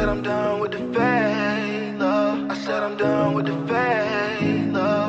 said I'm done with the fake love. I said I'm done with the fake love.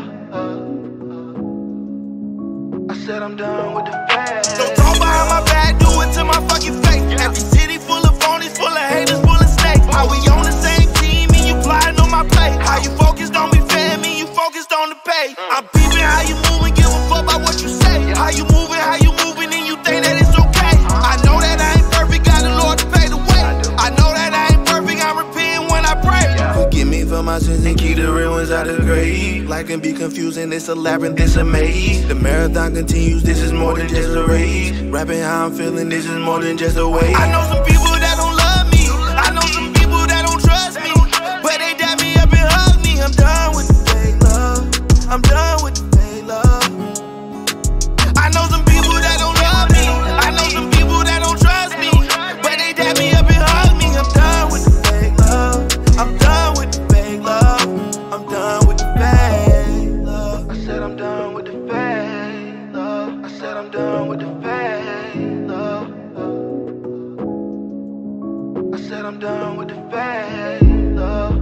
I said I'm done with the fake. Don't talk behind my back, do it to my fucking face. Every city full of phonies, full of haters, full of snakes. How we on the same team and you plotting on my plate? How you focused on me, fam, and you focused on the pay? I'm peeping how you moving, give a fuck about what you say. How you moving, and you think that it's okay. I know that I ain't perfect, got the Lord to pay the way. I know that I ain't perfect, I'm repenting when I pray. Forgive me for my sins and keep the real ones out of the grave. Life can be confusing, it's a labyrinth, it's a maze. The marathon continues, this is more than just a race. Rapping how I'm feeling, this is more than just a way. I know some people that don't love me, I know some people that don't trust me, but they dap me up and hug me. I'm done with the fake love, I'm done with the fake love. I know some people that don't love me, I know some people that don't trust me, but they dap me up and hug me. I'm done with the fake love, I'm done with the fake love, I'm done with the fake love. I said I'm done with the fake love. I said I'm done with the fake love. I said I'm done with the fake love.